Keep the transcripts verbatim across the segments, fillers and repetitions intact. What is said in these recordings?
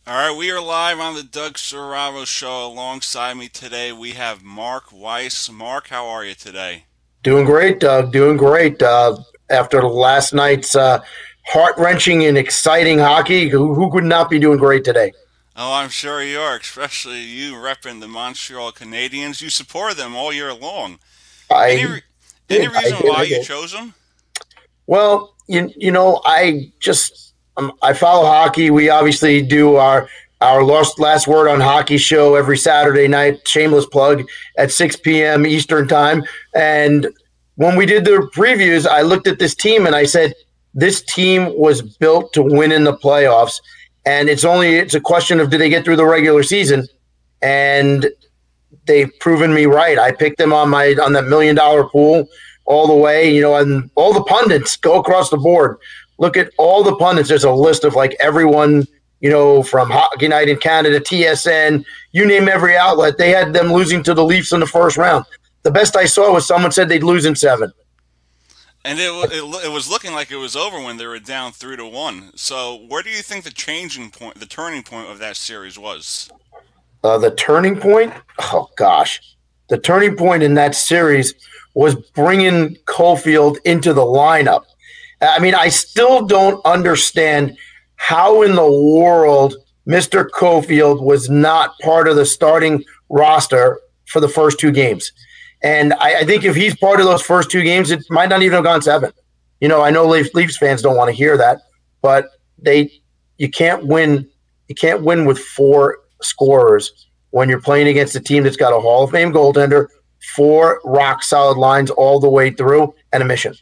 All right, we are live on the Doug Serravo Show. Alongside me today, we have Mark Weiss. Mark, how are you today? Doing great, Doug. Doing great. Uh, after last night's uh, heart wrenching and exciting hockey, who, who could not be doing great today? Oh, I'm sure you are, especially you repping the Montreal Canadiens. You support them all year long. Any I re- any did. I reason did. why I you did. chose them? Well, you, you know, I just um, I follow hockey. We obviously do our our last last word on hockey show every Saturday night. Shameless plug at six p m. Eastern time. And when we did the previews, I looked at this team and I said, this team was built to win in the playoffs. And it's only it's a question of, do they get through the regular season? And they've proven me right. I picked them on my on that million dollar pool all the way, you know, and all the pundits go across the board. Look at all the pundits. There's a list of like everyone, you know, from Hockey Night in Canada, T S N, you name every outlet. They had them losing to the Leafs in the first round. The best I saw was someone said they'd lose in seven. And it, wa- it lo- it was looking like it was over when they were down three to one. So, where do you think the changing point, the turning point of that series was? Uh, the turning point, oh gosh, the turning point in that series was bringing Caulfield into the lineup. I mean, I still don't understand how in the world mister Caulfield was not part of the starting roster for the first two games. And I, I think if he's part of those first two games, it might not even have gone seven. You know, I know Leafs, Leafs fans don't want to hear that, but they you can't win you can't win with four scorers when you're playing against a team that's got a Hall of Fame goaltender, four rock solid lines all the way through, and a mission.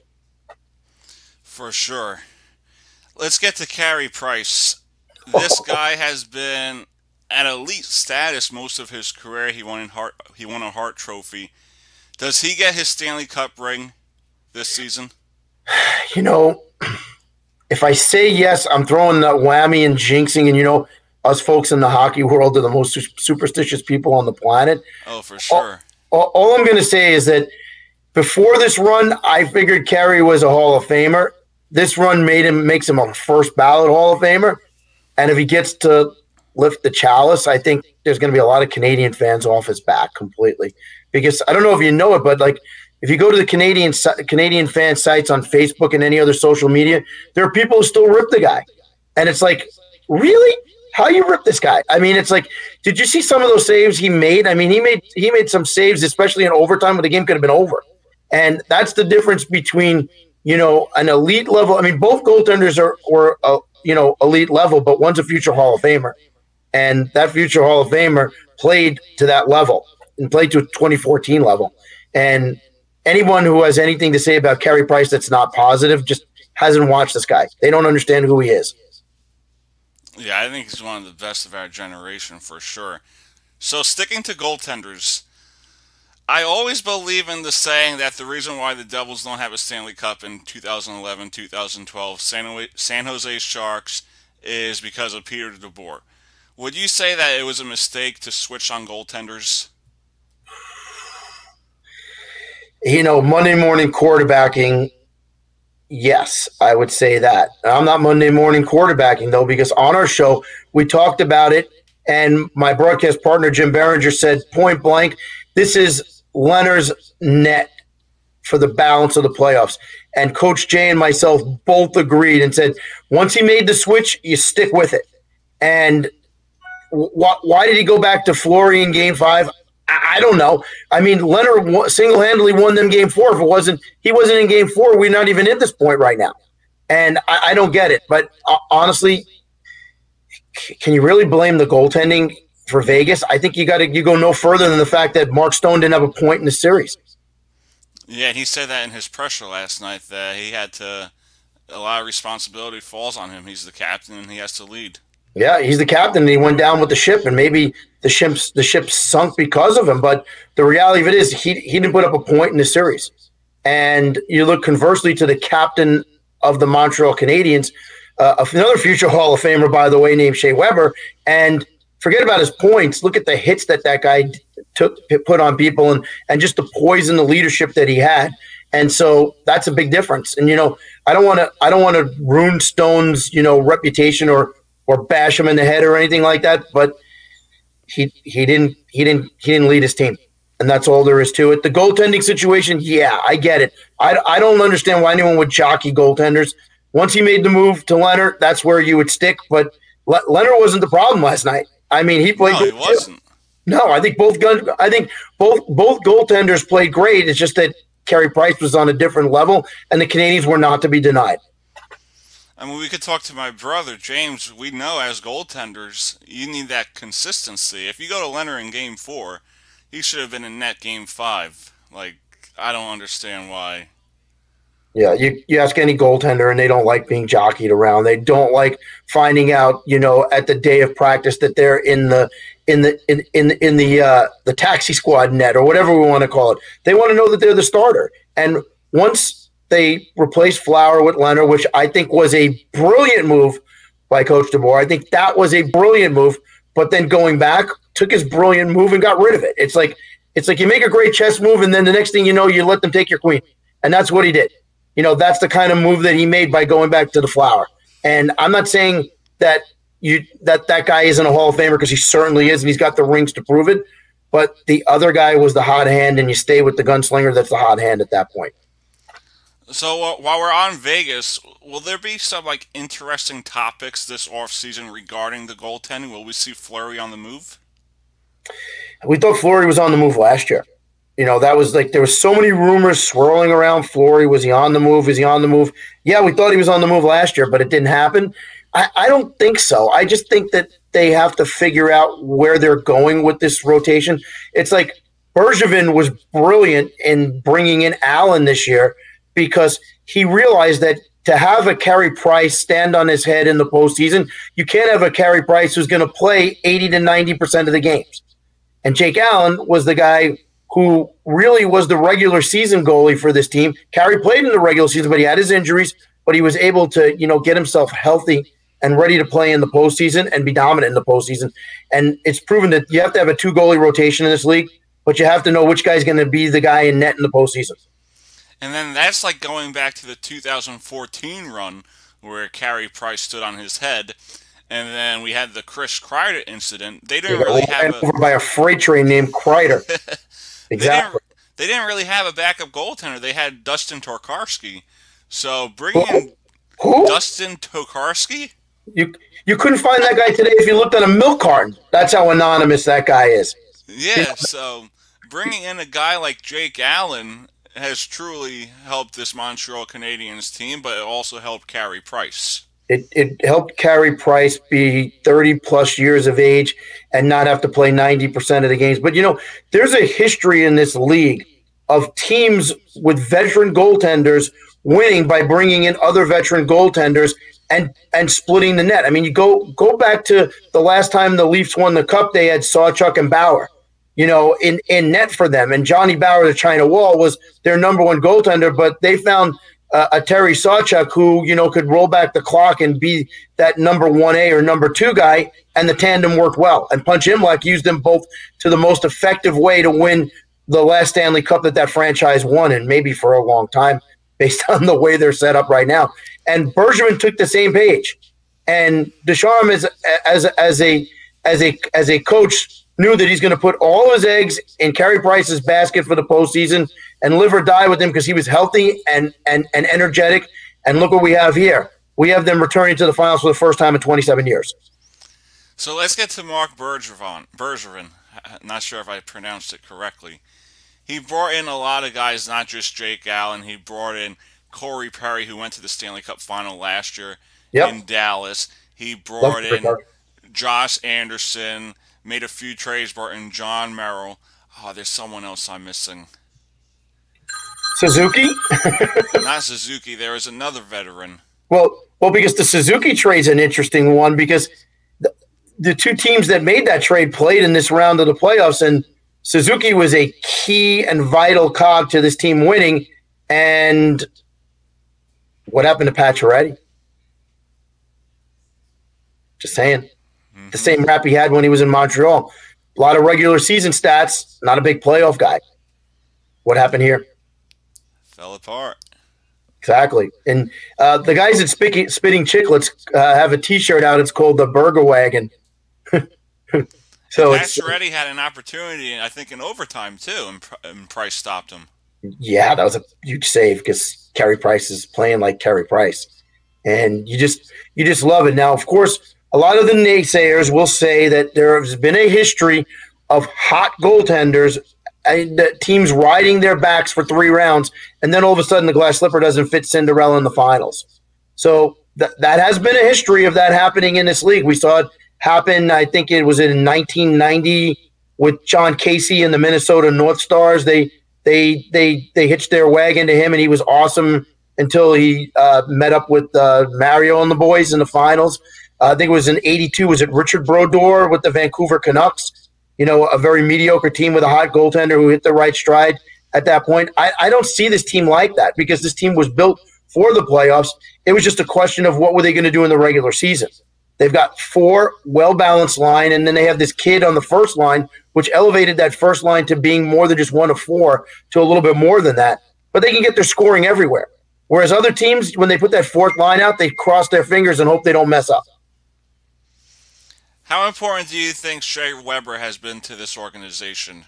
For sure. Let's get to Carey Price. This guy has been at elite status most of his career. He won in Hart, he won a Hart Trophy. Does he get his Stanley Cup ring this season? You know, if I say yes, I'm throwing that whammy and jinxing. And, you know, us folks in the hockey world are the most superstitious people on the planet. Oh, for All, sure. all, all I'm going to say is that before this run, I figured Carey was a Hall of Famer. This run made him makes him a first ballot Hall of Famer. And if he gets to lift the chalice, I think there's going to be a lot of Canadian fans off his back completely. Because I don't know if you know it, but like if you go to the Canadian Canadian fan sites on Facebook and any other social media, there are people who still rip the guy, and it's like, really, how you rip this guy? I mean, it's like, did you see some of those saves he made? I mean, he made he made some saves, especially in overtime, when the game could have been over, and that's the difference between, you know, an elite level. I mean, both goaltenders are were uh, you know, elite level, but one's a future Hall of Famer, and that future Hall of Famer played to that level and played to a twenty fourteen level. And anyone who has anything to say about Carey Price that's not positive just hasn't watched this guy. They don't understand who he is. Yeah, I think he's one of the best of our generation for sure. So, sticking to goaltenders, I always believe in the saying that the reason why the Devils don't have a Stanley Cup in two thousand eleven, two thousand twelve, San Jose, San Jose Sharks is because of Peter DeBoer. Would you say that it was a mistake to switch on goaltenders? You know, Monday morning quarterbacking, yes, I would say that. I'm not Monday morning quarterbacking, though, because on our show, we talked about it, and my broadcast partner, Jim Behringer, said point blank, this is Leonard's net for the balance of the playoffs. And Coach Jay and myself both agreed and said, once he made the switch, you stick with it. And wh- why did he go back to Fleury in game five? I, I don't know. I mean, Leonard single-handedly won them game four. If it wasn't, he wasn't in game four, we're not even at this point right now. And I, I don't get it. But uh, honestly, c- can you really blame the goaltending for Vegas? I think you got to you go no further than the fact that Mark Stone didn't have a point in the series. Yeah, and he said that in his presser last night that he had to, a lot of responsibility falls on him. He's the captain and he has to lead. Yeah, he's the captain, and he went down with the ship, and maybe the ship's the ship sunk because of him. But the reality of it is, he he didn't put up a point in the series. And you look conversely to the captain of the Montreal Canadiens, uh, another future Hall of Famer, by the way, named Shea Weber. And forget about his points. Look at the hits that that guy took put on people, and and just the poison, the leadership that he had. And so that's a big difference. And you know, I don't want to I don't want to ruin Stone's, you know, reputation or or bash him in the head or anything like that, but he he didn't he didn't he didn't lead his team. And that's all there is to it. The goaltending situation, yeah, I get it. I, I don't understand why anyone would jockey goaltenders. Once he made the move to Leonard, that's where you would stick. But Le- Leonard wasn't the problem last night. I mean, he played. No, he wasn't. Too. No, I think both guns. I think both both goaltenders played great. It's just that Carey Price was on a different level, and the Canadians were not to be denied. I mean, we could talk to my brother, James. We know as goaltenders, you need that consistency. If you go to Leonard in game four, he should have been in net game five. Like, I don't understand why. Yeah, you, you ask any goaltender, and they don't like being jockeyed around. They don't like finding out, you know, at the day of practice that they're in the in the in in, in the uh, the taxi squad net or whatever we want to call it. They want to know that they're the starter. And once they replaced Flower with Leonard, which I think was a brilliant move by Coach DeBoer, I think that was a brilliant move. But then going back, took his brilliant move and got rid of it. It's like it's like you make a great chess move, and then the next thing you know, you let them take your queen, and that's what he did. You know, that's the kind of move that he made by going back to the Flower. And I'm not saying that you that that guy isn't a Hall of Famer, because he certainly is, and he's got the rings to prove it. But the other guy was the hot hand, and you stay with the gunslinger that's the hot hand at that point. So uh, while we're on Vegas, will there be some like interesting topics this offseason regarding the goaltending? Will we see Fleury on the move? We thought Fleury was on the move last year. You know, that was like there was so many rumors swirling around Fleury. Was he on the move? Is he on the move? Yeah, we thought he was on the move last year, but it didn't happen. I, I don't think so. I just think that they have to figure out where they're going with this rotation. It's like Bergevin was brilliant in bringing in Allen this year, because he realized that to have a Carey Price stand on his head in the postseason, you can't have a Carey Price who's going to play eighty to ninety percent of the games. And Jake Allen was the guy who really was the regular season goalie for this team. Carey played in the regular season, but he had his injuries, but he was able to, you know, get himself healthy and ready to play in the postseason and be dominant in the postseason. And it's proven that you have to have a two-goalie rotation in this league, but you have to know which guy's going to be the guy in net in the postseason. And then that's like going back to the two thousand fourteen run where Carey Price stood on his head, and then we had the Chris Kreider incident. They didn't really have a, over by a freight train named Kreider. Exactly. They didn't, they didn't really have a backup goaltender. They had Dustin Tokarski. So bringing in Who? Dustin Tokarski? You you couldn't find that guy today if you looked at a milk carton. That's how anonymous that guy is. Yeah, so bringing in a guy like Jake Allen has truly helped this Montreal Canadiens team, but it also helped Carey Price. It it helped Carey Price be thirty plus years of age and not have to play ninety percent of the games. But, you know, there's a history in this league of teams with veteran goaltenders winning by bringing in other veteran goaltenders and and splitting the net. I mean, you go go back to the last time the Leafs won the Cup, they had Sawchuk and Bauer, you know, in, in net for them. And Johnny Bauer, the China Wall, was their number one goaltender, but they found uh, a Terry Sawchuk who, you know, could roll back the clock and be that number one A or number two guy, and the tandem worked well. And Punch Imlach used them both to the most effective way to win the last Stanley Cup that that franchise won, and maybe for a long time, based on the way they're set up right now. And Bergevin took the same page, and Ducharme is as as a as a as a coach knew that he's going to put all his eggs in Carey Price's basket for the postseason and live or die with him, because he was healthy and and and energetic. And look what we have here. We have them returning to the finals for the first time in twenty-seven years. So let's get to Marc Bergevin. Bergevin, not sure if I pronounced it correctly. He brought in a lot of guys, not just Jake Allen. He brought in Corey Perry, who went to the Stanley Cup final last year yep. in Dallas. He brought in Josh Anderson, made a few trades, brought in John Merrill. Oh, there's someone else I'm missing. Suzuki? Not Suzuki. There is another veteran. Well, well, because the Suzuki trade's an interesting one, because the, the two teams that made that trade played in this round of the playoffs, and Suzuki was a key and vital cog to this team winning. And what happened to Pacioretty? Just saying. Mm-hmm. The same rap he had when he was in Montreal. A lot of regular season stats, not a big playoff guy. What happened here? Fell apart. Exactly. And uh, the guys at Spitting, Spitting Chicklets uh, have a T-shirt out. It's called the Burger Wagon. So and Pacioretty had an opportunity, I think, in overtime too, and, and Price stopped him. Yeah, that was a huge save because Carey Price is playing like Carey Price, and you just you just love it. Now, of course, a lot of the naysayers will say that there has been a history of hot goaltenders and the teams riding their backs for three rounds, and then all of a sudden the glass slipper doesn't fit Cinderella in the finals. So th- that has been a history of that happening in this league. We saw it happen, I think it was in nineteen ninety with John Casey and the Minnesota North Stars. They they they they hitched their wagon to him, and he was awesome until he uh, met up with uh, Mario and the boys in the finals. Uh, I think it was in eighty-two. Was it Richard Brodeur with the Vancouver Canucks? You know, a very mediocre team with a hot goaltender who hit the right stride at that point. I, I don't see this team like that because this team was built for the playoffs. It was just a question of what were they going to do in the regular season. They've got four well-balanced line, and then they have this kid on the first line, which elevated that first line to being more than just one of four to a little bit more than that. But they can get their scoring everywhere. Whereas other teams, when they put that fourth line out, they cross their fingers and hope they don't mess up. How important do you think Shea Weber has been to this organization?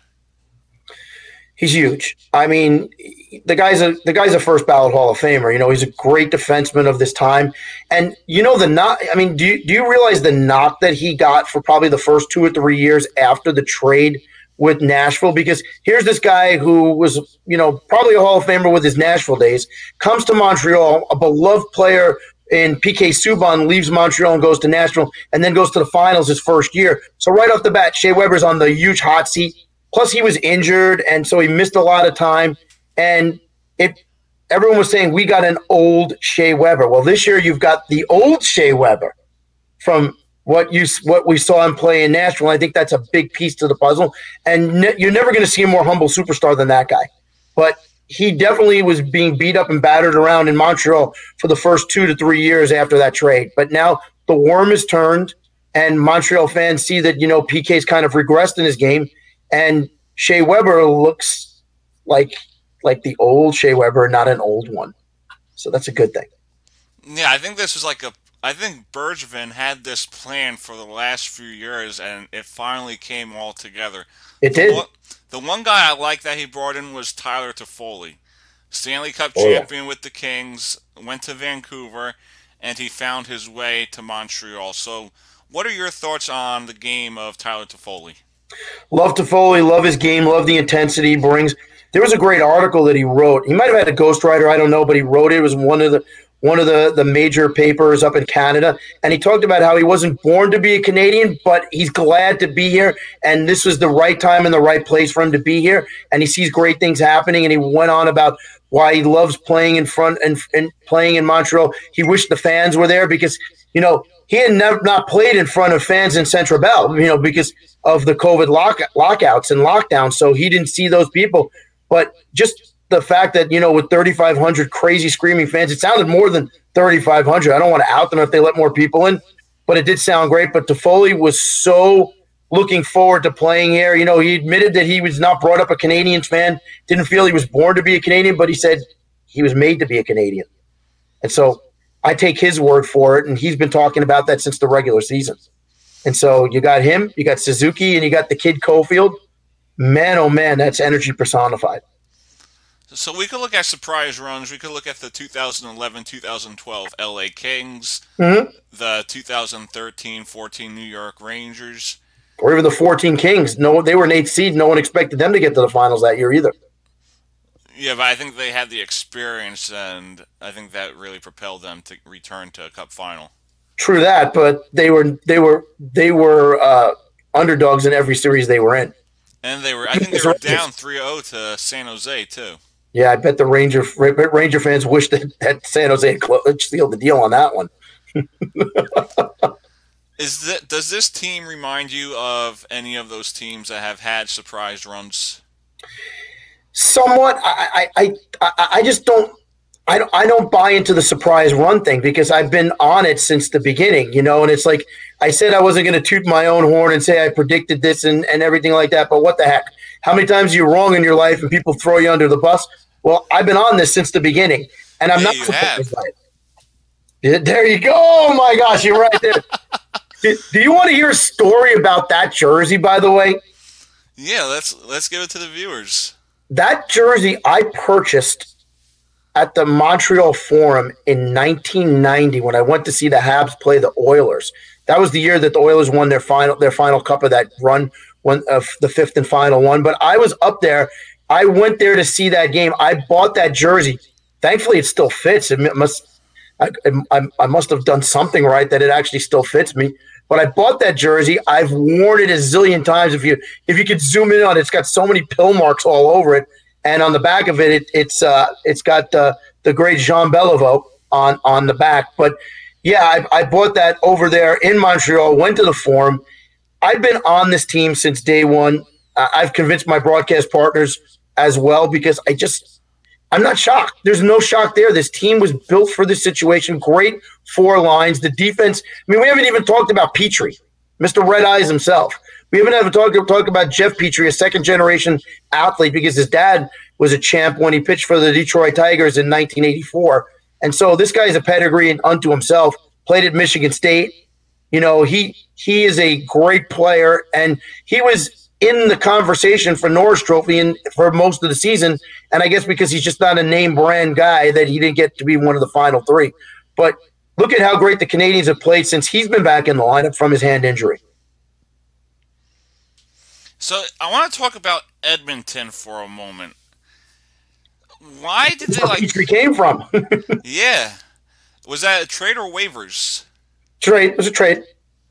He's huge. I mean, the guy's a the guy's a first ballot Hall of Famer. You know, he's a great defenseman of this time. And you know the knock. I mean, do you, do you realize the knock that he got for probably the first two or three years after the trade with Nashville? Because here's this guy who was, you know, probably a Hall of Famer with his Nashville days, comes to Montreal, a beloved player in P K Subban, leaves Montreal and goes to Nashville, and then goes to the finals his first year. So right off the bat, Shea Weber's on the huge hot seat. Plus, he was injured, and so he missed a lot of time. And it, everyone was saying, we got an old Shea Weber. Well, this year you've got the old Shea Weber from what you what we saw him play in Nashville. I think that's a big piece to the puzzle. And ne- you're never going to see a more humble superstar than that guy. But he definitely was being beat up and battered around in Montreal for the first two to three years after that trade. But now the worm is turned, and Montreal fans see that, you know, P K's kind of regressed in his game. And Shea Weber looks like like the old Shea Weber, not an old one. So that's a good thing. Yeah, I think this was like a – I think Bergevin had this plan for the last few years, and it finally came all together. It did. The one, the one guy I like that he brought in was Tyler Toffoli. Stanley Cup oh, champion yeah. with the Kings, went to Vancouver, and he found his way to Montreal. So what are your thoughts on the game of Tyler Toffoli? Love Toffoli, love his game, love the intensity he brings. There was a great article that he wrote. He might have had a ghostwriter, I don't know, but he wrote it. It was one of the one of the, the major papers up in Canada. And he talked about how he wasn't born to be a Canadian, but he's glad to be here. And this was the right time and the right place for him to be here. And he sees great things happening. And he went on about why he loves playing in front and, and playing in Montreal. He wished the fans were there because, you know, he had never not played in front of fans in Central Bell, you know, because of the COVID lock, lockouts and lockdowns. So he didn't see those people. But just the fact that, you know, with thirty-five hundred crazy screaming fans, it sounded more than thirty-five hundred. I don't want to out them if they let more people in, but it did sound great. But Toffoli was so looking forward to playing here. You know, he admitted that he was not brought up a Canadiens fan, didn't feel he was born to be a Canadian, but he said he was made to be a Canadian. And so I take his word for it, and he's been talking about that since the regular season. And so you got him, you got Suzuki, and you got the kid Caulfield. Man, oh man, that's energy personified. So we could look at surprise runs. We could look at the two thousand eleven two thousand twelve L A Kings, mm-hmm. the two thousand thirteen fourteen New York Rangers. Or even the fourteen Kings. No, they were an eighth seed. No one expected them to get to the finals that year either. Yeah, but I think they had the experience, and I think that really propelled them to return to a Cup final. True that, but they were they were they were uh, underdogs in every series they were in. And they were, I think they were down three oh to San Jose too. Yeah, I bet the Ranger Ranger fans wish that, that San Jose had sealed the deal on that one. Is that, does this team remind you of any of those teams that have had surprise runs? Somewhat. I I I, I just don't. I don't, I don't buy into the surprise run thing because I've been on it since the beginning, you know, and it's like I said I wasn't going to toot my own horn and say I predicted this and, and everything like that, but what the heck? How many times are you wrong in your life and people throw you under the bus? Well, I've been on this since the beginning, and I'm yeah, not you surprised have. by it. Yeah, there you go. Oh my gosh, you're right there. do, do you want to hear a story about that jersey, by the way? Yeah, let's let's give it to the viewers. That jersey I purchased at the Montreal Forum in nineteen ninety when I went to see the Habs play the Oilers. That was the year that the Oilers won their final their final cup of that run, one of the fifth and final one. But I was up there. I went there to see that game. I bought that jersey. Thankfully, it still fits. It must. I, I, I must have done something right that it actually still fits me. But I bought that jersey. I've worn it a zillion times. If you if you could zoom in on it, it's got so many pill marks all over it. And on the back of it, it it's uh, it's got uh, the great Jean Beliveau on on the back. But yeah, I, I bought that over there in Montreal. Went to the Forum. I've been on this team since day one. Uh, I've convinced my broadcast partners as well because I just. I'm not shocked. There's no shock there. This team was built for this situation. Great four lines. The defense. I mean, we haven't even talked about Petrie, Mister Red Eyes himself. We haven't even talked, talked about Jeff Petrie, a second-generation athlete, because his dad was a champ when he pitched for the Detroit Tigers in nineteen eighty-four. And so this guy is a pedigree unto himself. Played at Michigan State. You know, he he is a great player, and he was in the conversation for Norris Trophy and for most of the season. And I guess because he's just not a name brand guy that he didn't get to be one of the final three. But look at how great the Canadians have played since he's been back in the lineup from his hand injury. So I want to talk about Edmonton for a moment. Why did That's they where like? Petrie came from. Yeah, was that a trade or waivers? Trade. It was a trade.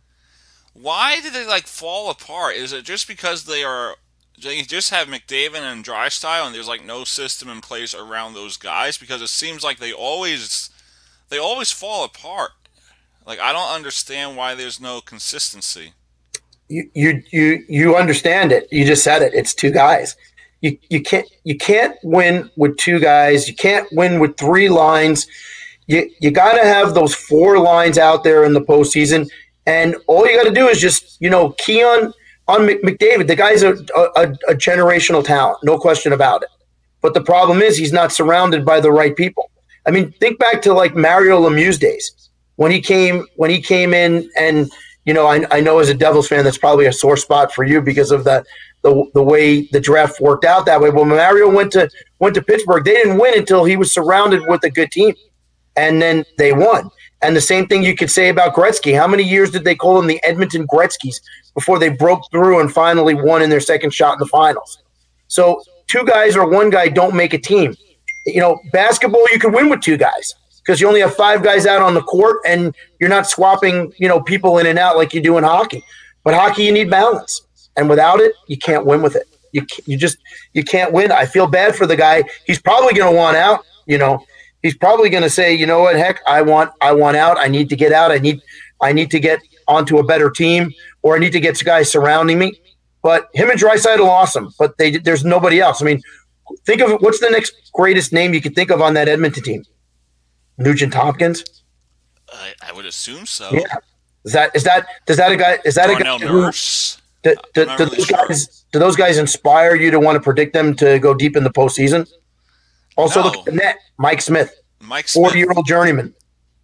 Why did they like fall apart? Is it just because they are they just have McDavid and Drysdale and there's like no system in place around those guys? Because it seems like they always they always fall apart. Like I don't understand why there's no consistency. You you you you understand it. You just said it. It's two guys. You you can't you can't win with two guys. You can't win with three lines. You you got to have those four lines out there in the postseason. And all you got to do is just, you know, key on, on McDavid. The guy's a, a, a generational talent, no question about it. But the problem is he's not surrounded by the right people. I mean, think back to like Mario Lemieux's days when he came when he came in, and you know, I, I know as a Devils fan that's probably a sore spot for you because of the the the way the draft worked out that way. When Mario went to went to Pittsburgh, they didn't win until he was surrounded with a good team, and then they won. And the same thing you could say about Gretzky. How many years did they call them the Edmonton Gretzkys before they broke through and finally won in their second shot in the finals? So two guys or one guy don't make a team. You know, basketball, you can win with two guys because you only have five guys out on the court and you're not swapping, you know, people in and out like you do in hockey. But hockey, you need balance. And without it, you can't win with it. You you just you can't win. I feel bad for the guy. He's probably going to want out, you know. He's probably going to say, you know what, heck, I want, I want out. I need to get out. I need, I need to get onto a better team, or I need to get guys surrounding me. But him and Draisaitl are awesome, but they, there's nobody else. I mean, think of what's the next greatest name you could think of on that Edmonton team? Nugent Hopkins. I, I would assume so. Yeah. Is that is that does that a guy? Is that Darnell a guy? Who, Nurse. do, do, I'm do not really those sure. guys, do those guys inspire you to want to predict them to go deep in the postseason? Also, No. look at the net. Mike Smith, Mike Smith. forty-year-old journeyman.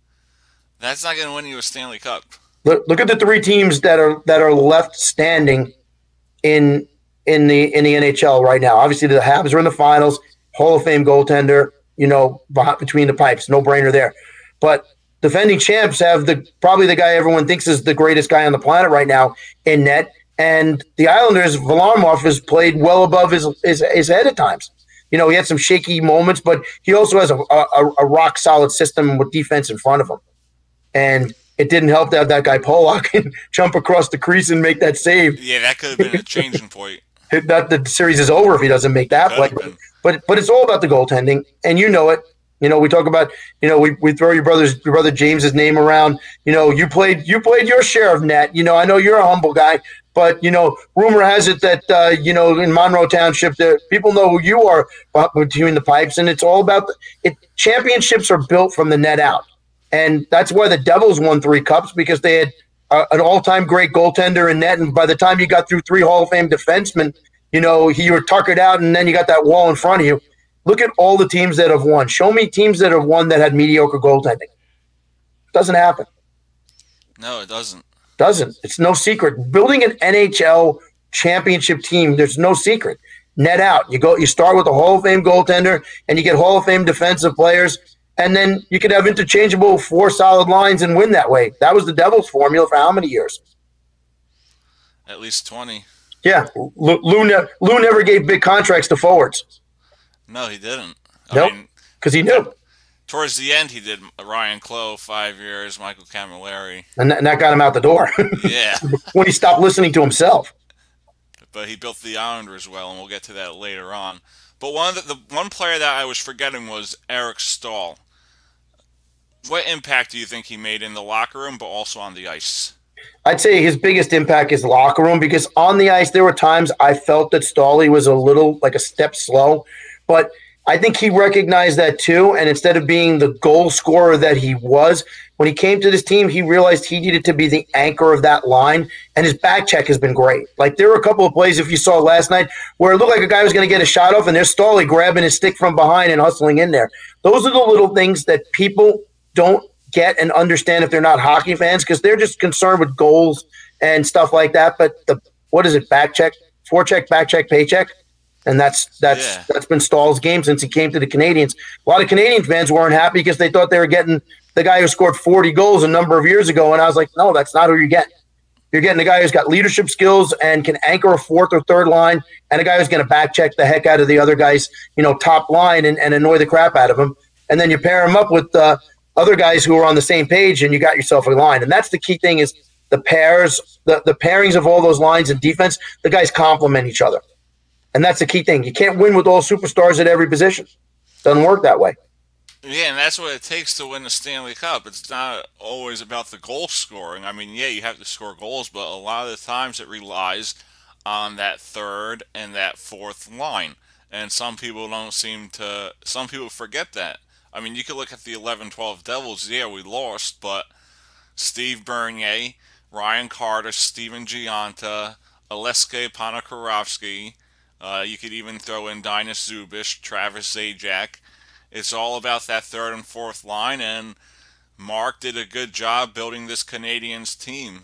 That's not going to win you a Stanley Cup. Look, look at the three teams that are that are left standing in in the in the N H L right now. Obviously, the Habs are in the finals. Hall of Fame goaltender, you know, behind, between the pipes, no brainer there. But defending champs have the probably the guy everyone thinks is the greatest guy on the planet right now in net. And the Islanders, Varlamov has played well above his, his his head at times. You know, he had some shaky moments, but he also has a, a, a rock-solid system with defense in front of him. And it didn't help to have that guy Pollock jump across the crease and make that save. Yeah, that could have been a changing point. That the series is over if he doesn't make that play. Could have been. But but it's all about the goaltending, and you know it. You know, we talk about, you know, we, we throw your brother's your brother James's name around. You know, you played you played your share of net. You know, I know you're a humble guy, but you know, rumor has it that uh, you know, in Monroe Township, there people know who you are between the pipes, and it's all about the, it. Championships are built from the net out, and that's why the Devils won three cups, because they had uh, an all-time great goaltender in net, and by the time you got through three Hall of Fame defensemen, you know, you were tuckered out, and then you got that wall in front of you. Look at all the teams that have won. Show me teams that have won that had mediocre goaltending. Doesn't happen. No, it doesn't. Doesn't. It's no secret. Building an N H L championship team, there's no secret. Net out. You go. You start with a Hall of Fame goaltender, and you get Hall of Fame defensive players, and then you could have interchangeable four solid lines and win that way. That was the Devils' formula for how many years? At least twenty. Yeah. Lou, Lou, ne- Lou never gave big contracts to forwards. No, he didn't. I Nope. mean, Because he knew. towards the end, he did Ryan Clough, five years, Michael Camilleri. And that, and that got him out the door Yeah. when he stopped listening to himself. But he built the Islanders well, and we'll get to that later on. But one of the, the one player that I was forgetting was Eric Stahl. What impact do you think he made in the locker room, but also on the ice? I'd say his biggest impact is locker room, because on the ice there were times I felt that Stolly was a little like a step slow, but I think he recognized that too, and instead of being the goal scorer that he was, when he came to this team, he realized he needed to be the anchor of that line, and his back check has been great. Like, there were a couple of plays, if you saw last night, where it looked like a guy was going to get a shot off, and there's Stolly grabbing his stick from behind and hustling in there. Those are the little things that people don't get and understand if they're not hockey fans, because they're just concerned with goals and stuff like that. But the what is it, back check, forecheck, back check, paycheck? And that's that's Yeah. that's been Stahl's game since he came to the Canadiens. A lot of Canadian fans weren't happy because they thought they were getting the guy who scored forty goals a number of years ago. And I was like, no, that's not who you're getting. You're getting a guy who's got leadership skills and can anchor a fourth or third line, and a guy who's going to back check the heck out of the other guy's, you know, top line and, and annoy the crap out of him. And then you pair him up with uh, other guys who are on the same page, and you got yourself a line. And that's the key thing, is the pairs, the, the pairings of all those lines in defense, the guys complement each other. And that's the key thing. You can't win with all superstars at every position. Doesn't work that way. Yeah, and that's what it takes to win the Stanley Cup. It's not always about the goal scoring. I mean, yeah, you have to score goals, but a lot of the times it relies on that third and that fourth line. And some people don't seem to, some people forget that. I mean, you could look at the eleven twelve Devils. Yeah, we lost, but Steve Bernier, Ryan Carter, Steven Gianta, Aleksej Ponikarovsky, uh, you could even throw in Dinas Zubish, Travis Zajac. It's all about that third and fourth line, and Mark did a good job building this Canadiens team.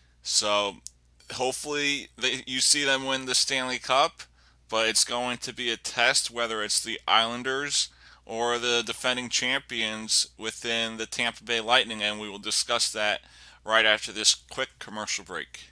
So hopefully they, you see them win the Stanley Cup, but it's going to be a test whether it's the Islanders or the defending champions within the Tampa Bay Lightning, and we will discuss that right after this quick commercial break.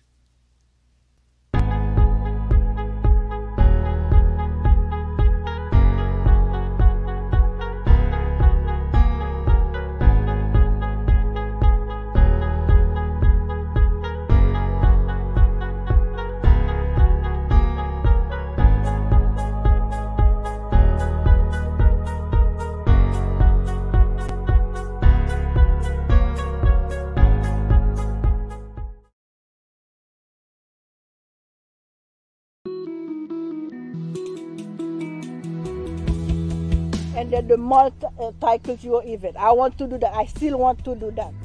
And then the multicultural event. I want to do that. I still want to do that.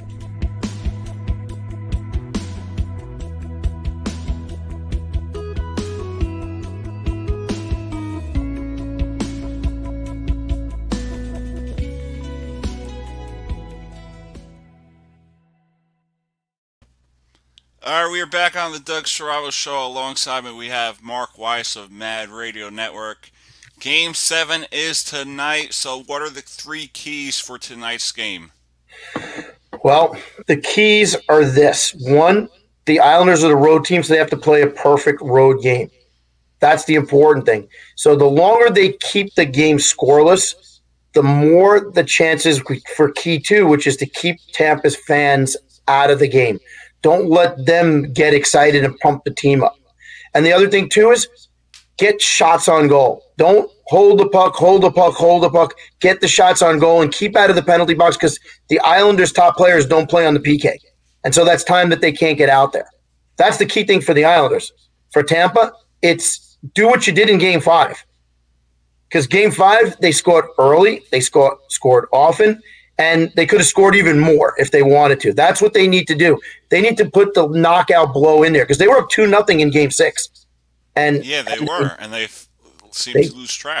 All right, we are back on the Doug Serravo Show. Alongside me, we have Mark Weiss of Mad Radio Network. Game seven is tonight, so what are the three keys for tonight's game? Well, the keys are this. One, the Islanders are the road team, so they have to play a perfect road game. That's the important thing. So the longer they keep the game scoreless, the more the chances for key two, which is to keep Tampa's fans out of the game. Don't let them get excited and pump the team up. And the other thing, too, is get shots on goal. Don't hold the puck, hold the puck, hold the puck. Get the shots on goal and keep out of the penalty box, because the Islanders' top players don't play on the P K. And so that's time that they can't get out there. That's the key thing for the Islanders. For Tampa, it's do what you did in Game five. Because Game five, they scored early, they scored, scored often, and they could have scored even more if they wanted to. That's what they need to do. They need to put the knockout blow in there, because they were up two nothing in Game six. And yeah, they and, were, and they seemed they, to lose track.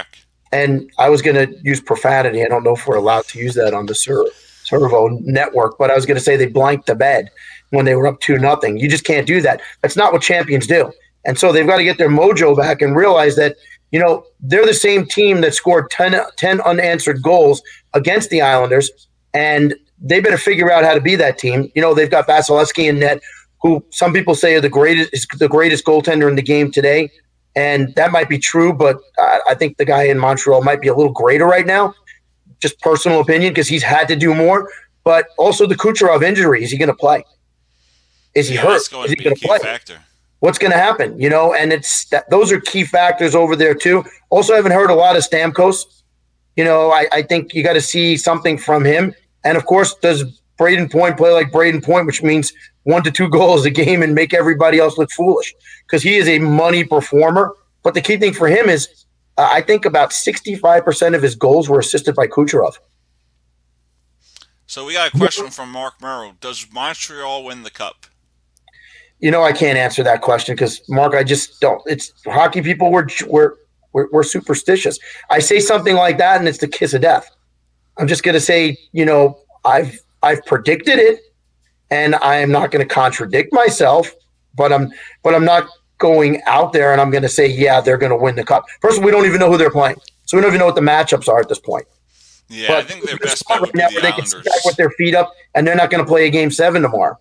and I was going to use profanity. I don't know if we're allowed to use that on the Ser- Servo network, but I was going to say they blanked the bed when they were up two nothing. You just can't do that. That's not what champions do. And so they've got to get their mojo back and realize that, you know, they're the same team that scored ten, ten unanswered goals against the Islanders, and they better figure out how to be that team. You know, they've got Vasilevsky in net, who some people say are the greatest is the greatest goaltender in the game today. And that might be true, but uh, I think the guy in Montreal might be a little greater right now. Just personal opinion, because he's had to do more. But also the Kucherov injury. Is he going to play? Is he yeah, hurt? That's going is he to be a key play? factor. What's going to happen? You know, and it's that, those are key factors over there too. Also, I haven't heard a lot of Stamkos. You know, I, I think you got to see something from him. And of course, does Braden Point play like Braden Point, which means one to two goals a game and make everybody else look foolish? Because he is a money performer. But the key thing for him is, uh, I think about sixty-five percent of his goals were assisted by Kucherov. So we got a question from Mark Merrill. Does Montreal win the cup? You know, I can't answer that question because, Mark, I just don't. It's hockey people. We're, we're we're we're superstitious. I say something like that, and it's the kiss of death. I'm just going to say, you know, I've I've predicted it, and I am not going to contradict myself. But I'm but I'm not going out there and I'm going to say, yeah, they're going to win the cup. First of all, we don't even know who they're playing, so we don't even know what the matchups are at this point. Yeah, but I think their best bet would be now the where they Islanders. can sit back with their feet up, and they're not going to play a game seven tomorrow.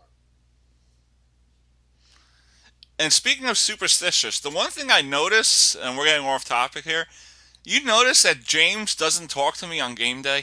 And speaking of superstitious, the one thing I notice, and we're getting off topic here, you notice that James doesn't talk to me on game day?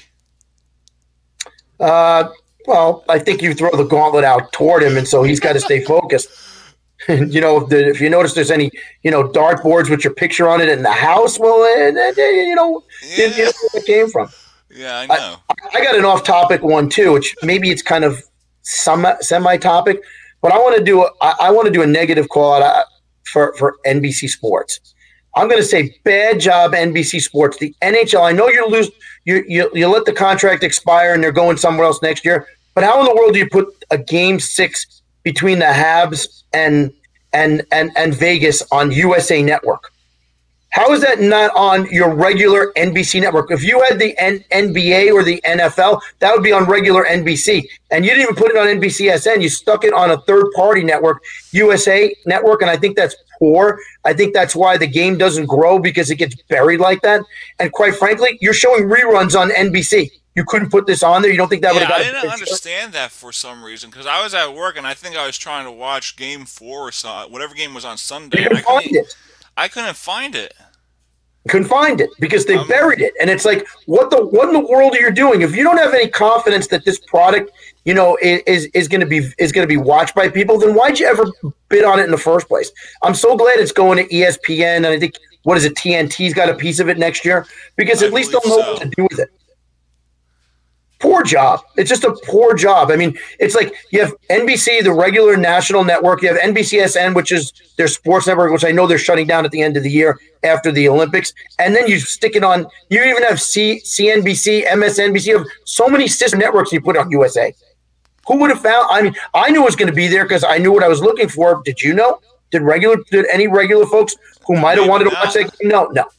Uh, well, I think you throw the gauntlet out toward him, and so he's got to stay focused. You know, if, the, if you notice there's any, you know, dartboards with your picture on it in the house, well, uh, you know, Yeah. you know where it came from. Yeah, I know. I, I got an off-topic one too, which maybe it's kind of some semi-topic, but I want to do a, I, I want to do a negative call out for for N B C Sports. I'm going to say bad job, N B C Sports. The N H L. I know you lose, you you you let the contract expire and they're going somewhere else next year. But how in the world do you put a game six between the Habs and and and and Vegas on U S A Network? How is that not on your regular N B C network? If you had the N- NBA or the N F L, that would be on regular N B C. And you didn't even put it on N B C S N. You stuck it on a third-party network, U S A Network, and I think that's poor. I think that's why the game doesn't grow, because it gets buried like that. And quite frankly, you're showing reruns on N B C. You couldn't put this on there? You don't think that would Yeah, have I got didn't understand that for some reason, because I was at work and I think I was trying to watch Game Four or so, whatever game was on Sunday. You and I couldn't find couldn't, it. I couldn't find it. Couldn't find it because they Um, buried it. And it's like, what the what in the world are you doing? If you don't have any confidence that this product, you know, is is going to be is going to be watched by people, then why'd you ever bid on it in the first place? I'm so glad it's going to E S P N, and I think, what is it, T N T's got a piece of it next year, because I at least they'll believe know so. what to do with it. Poor job. It's just a poor job. I mean, it's like you have N B C, the regular national network. You have N B C S N, which is their sports network, which I know they're shutting down at the end of the year after the Olympics. And then you stick it on. You even have C, CNBC, M S N B C. You have so many sister networks you put on U S A. Who would have found? I mean, I knew it was going to be there because I knew what I was looking for. Did you know? Did regular? Did any regular folks who might have Maybe wanted to not. watch that game? No, no.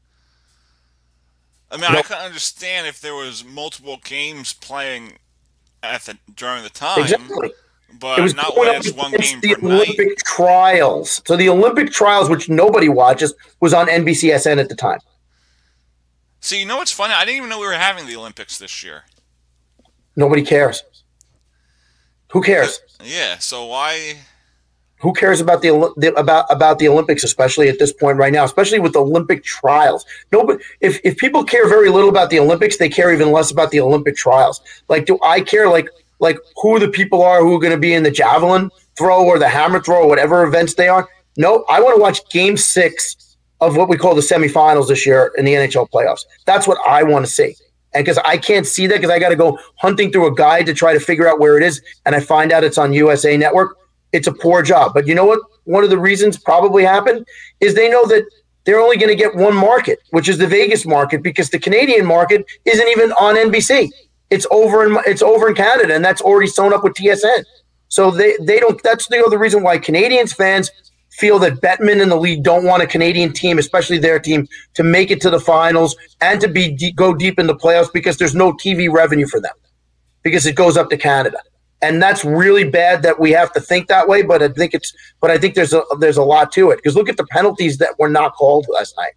I mean, I Nope. can understand if there was multiple games playing at the during the time, Exactly. but It was not going when up it's one against game the per night. Olympic trials. So the Olympic trials, which nobody watches, was on N B C S N at the time. See, you know what's funny? I didn't even know we were having the Olympics this year. Nobody cares. Who cares? Yeah, so why? Who cares about the, Oli- the about about the Olympics, especially at this point right now, especially with Olympic trials? Nobody. If if people care very little about the Olympics, they care even less about the Olympic trials. Like, do I care? Like like who the people are who are going to be in the javelin throw or the hammer throw or whatever events they are? No, I want to watch Game Six of what we call the semifinals this year in the N H L playoffs. That's what I want to see. And because I can't see that, because I got to go hunting through a guide to try to figure out where it is, and I find out it's on U S A Network, it's a poor job. But you know what? One of the reasons probably happened is they know that they're only going to get one market, which is the Vegas market, because the Canadian market isn't even on N B C. It's over in it's over in Canada, and that's already sewn up with T S N. So they, they don't. That's the other reason why Canadians fans feel that Bettman and the league don't want a Canadian team, especially their team, to make it to the finals and to be de- go deep in the playoffs because there's no T V revenue for them because it goes up to Canada. And that's really bad that we have to think that way, but I think it's but I think there's a there's a lot to it because look at the penalties that were not called last night.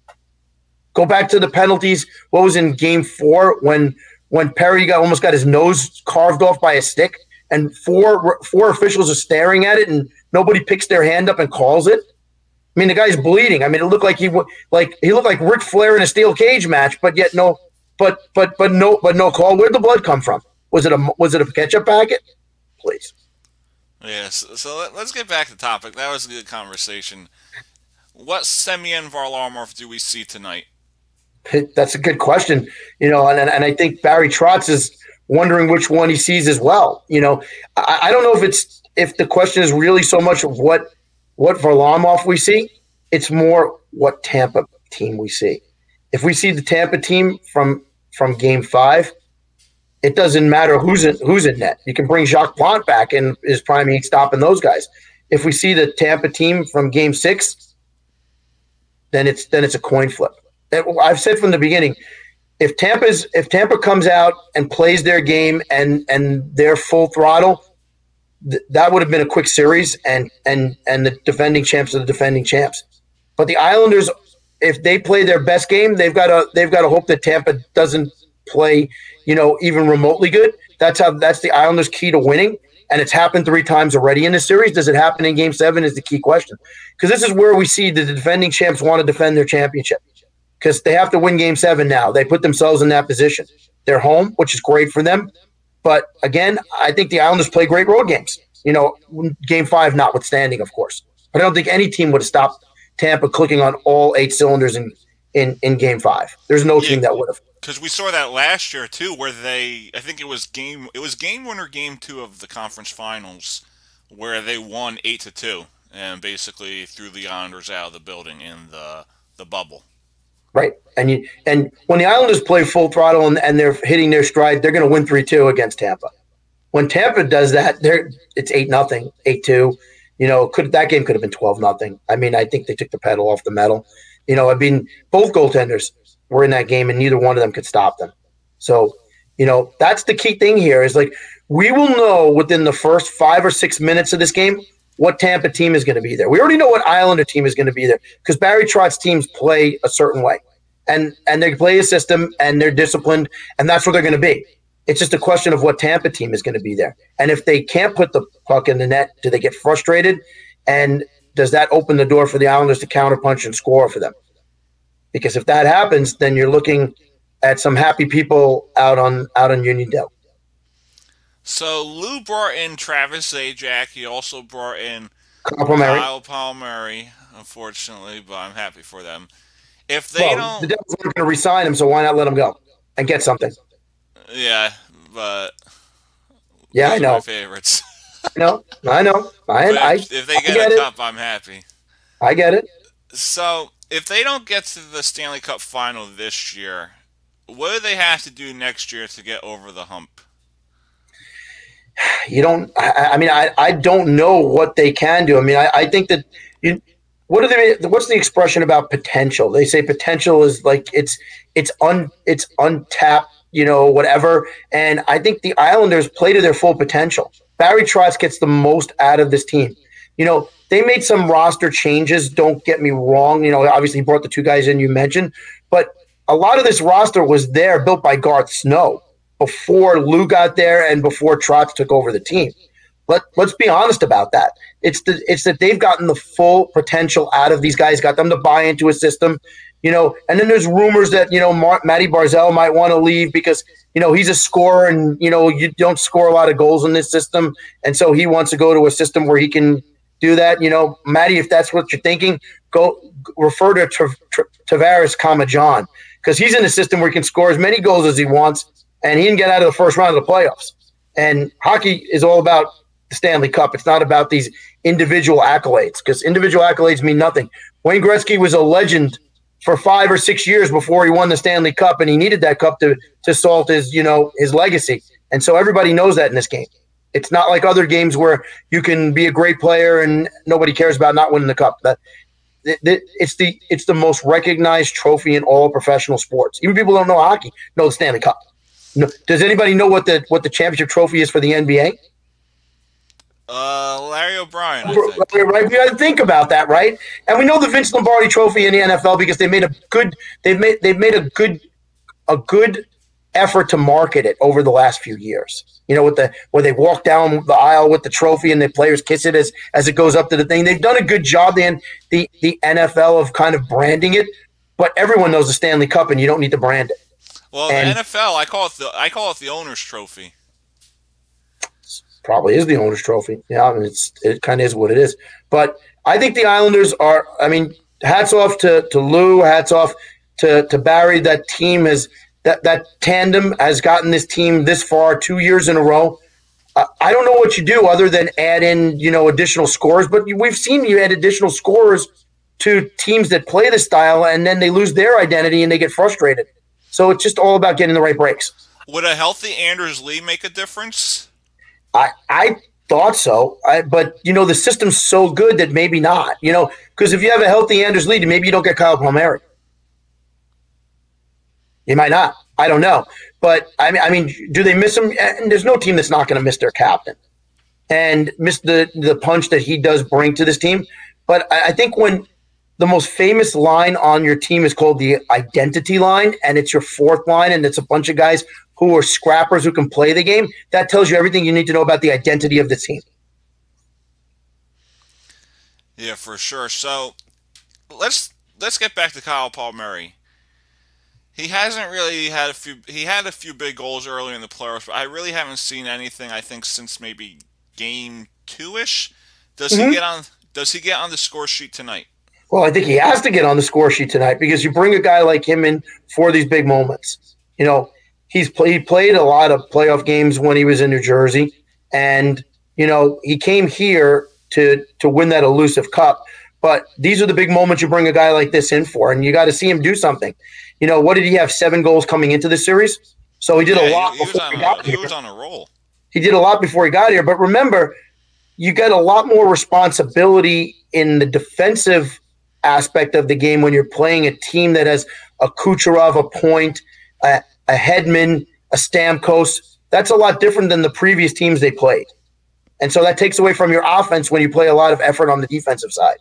Go back to the penalties. What was in game four when when Perry got almost got his nose carved off by a stick? And four four officials are staring at it, and nobody picks their hand up and calls it. I mean, the guy's bleeding. I mean, it looked like he like he looked like Ric Flair in a steel cage match, but yet no, but but but no, but no call. Where'd the blood come from? Was it a was it a ketchup packet? Please. Yes. So let, let's get back to the topic. That was a good conversation. What Semyon Varlamov do we see tonight? That's a good question. You know, and and I think Barry Trotz is wondering which one he sees as well. You know, I, I don't know if it's if the question is really so much of what what Varlamov we see. It's more what Tampa team we see. If we see the Tampa team from from Game Five, it doesn't matter who's in who's in net. You can bring Jacques Plante back in his prime. He's stopping those guys. If we see the Tampa team from Game Six, then it's then it's a coin flip. I've said from the beginning. If Tampa's if Tampa comes out and plays their game and and they're full throttle, th- that would have been a quick series, and and and the defending champs are the defending champs. But the Islanders, if they play their best game, they've got to they've got to hope that Tampa doesn't play, you know, even remotely good. That's how that's the Islanders' key to winning, and it's happened three times already in this series. Does it happen in Game Seven? Is the key question, because this is where we see the defending champs want to defend their championship. Because they have to win Game Seven now. They put themselves in that position. They're home, which is great for them. But again, I think the Islanders play great road games. You know, Game Five notwithstanding, of course. But I don't think any team would have stopped Tampa clicking on all eight cylinders in in, in Game Five. There's no yeah, team that would have. Because we saw that last year too, where they, I think it was game, it was game one or game two of the conference finals, where they won eight to two and basically threw the Islanders out of the building in the the bubble. Right, and you and when the Islanders play full throttle and, and they're hitting their stride, they're going to win three two against Tampa. When Tampa does that, they're it's eight nothing, eight two. You know, could that game could have been twelve nothing. I mean, I think they took the pedal off the metal. You know, I mean, both goaltenders were in that game, and neither one of them could stop them. So, you know, that's the key thing here. Is like we will know within the first five or six minutes of this game what Tampa team is going to be there. We already know what Islander team is going to be there because Barry Trotz teams play a certain way. And and they play a system, and they're disciplined, and that's what they're going to be. It's just a question of what Tampa team is going to be there. And if they can't put the puck in the net, do they get frustrated? And does that open the door for the Islanders to counterpunch and score for them? Because if that happens, then you're looking at some happy people out on out on Uniondale. So Lou brought in Travis Zajac. He also brought in Palmieri. Kyle Palmieri, unfortunately, but I'm happy for them. If they well, don't, the Devils aren't going to resign him, so why not let him go and get something? Yeah, but yeah, I know. My favorites. I know, I know. I, I, if, if they get, get a it. cup, I'm happy. I get it. So if they don't get to the Stanley Cup final this year, what do they have to do next year to get over the hump? You don't. I, I mean, I, I don't know what they can do. I mean, I, I think that you. What are they? What's the expression about potential? They say potential is like it's it's un it's untapped, you know, whatever. And I think the Islanders play to their full potential. Barry Trotz gets the most out of this team. You know, they made some roster changes. Don't get me wrong. You know, obviously he brought the two guys in you mentioned, but a lot of this roster was there built by Garth Snow before Lou got there and before Trotz took over the team. Let, let's be honest about that. It's the, it's that they've gotten the full potential out of these guys, got them to buy into a system, you know, and then there's rumors that, you know, Mar- Matty Barzal might want to leave because, you know, he's a scorer and, you know, you don't score a lot of goals in this system. And so he wants to go to a system where he can do that. You know, Matty, if that's what you're thinking, go refer to Tra- Tra- Tavares, comma John, because he's in a system where he can score as many goals as he wants and he can get out of the first round of the playoffs. And hockey is all about the Stanley Cup. It's not about these individual accolades because individual accolades mean nothing. Wayne Gretzky was a legend for five or six years before he won the Stanley Cup, and he needed that cup to to salt his, you know, his legacy. And so everybody knows that in this game. It's not like other games where you can be a great player and nobody cares about not winning the cup. That it's the it's the most recognized trophy in all professional sports. Even people who don't know hockey know the Stanley Cup. No, does anybody know what the what the championship trophy is for the N B A? Uh, Larry O'Brien. I think. Right, we got to think about that, right? And we know the Vince Lombardi Trophy in the N F L because they made a good they've made they've made a good a good effort to market it over the last few years. You know, with the where they walk down the aisle with the trophy and the players kiss it as as it goes up to the thing. They've done a good job, the the the N F L, of kind of branding it, but everyone knows the Stanley Cup, and you don't need to brand it. Well, and the N F L, I call it the I call it the owner's trophy. Probably is the owner's trophy. Yeah, I mean, it's it kind of is what it is. But I think the Islanders are. I mean, hats off to to Lou. Hats off to to Barry. That team has. That that tandem has gotten this team this far two years in a row. Uh, I don't know what you do other than add in, you know, additional scores, but we've seen you add additional scores to teams that play the style, and then they lose their identity and they get frustrated. So it's just all about getting the right breaks. Would a healthy Anders Lee make a difference? I I thought so, I, but, you know, the system's so good that maybe not, you know, because if you have a healthy Anders Lee, maybe you don't get Kyle Palmieri. You might not. I don't know. But, I mean, I mean, do they miss him? And there's no team that's not going to miss their captain and miss the, the punch that he does bring to this team. But I, I think when the most famous line on your team is called the identity line, and it's your fourth line, and it's a bunch of guys who are scrappers who can play the game, that tells you everything you need to know about the identity of the team. Yeah, for sure. So let's let's get back to Kyle Palmieri. He hasn't really had a few. He had a few big goals early in the playoffs, but I really haven't seen anything. I think since maybe game two-ish. Does mm-hmm. he get on? Does he get on the score sheet tonight? Well, I think he has to get on the score sheet tonight because you bring a guy like him in for these big moments. You know, he's play, he played a lot of playoff games when he was in New Jersey, and you know he came here to to win that elusive cup. But these are the big moments you bring a guy like this in for, and you got to see him do something. You know, what did he have? Seven goals coming into the series? So he did yeah, a lot he, he before was he on got a, here. He was on a roll. He did a lot before he got here. But remember, you get a lot more responsibility in the defensive aspect of the game when you're playing a team that has a Kucherov, a Point, a, a Hedman, a Stamkos. That's a lot different than the previous teams they played. And so that takes away from your offense when you play a lot of effort on the defensive side.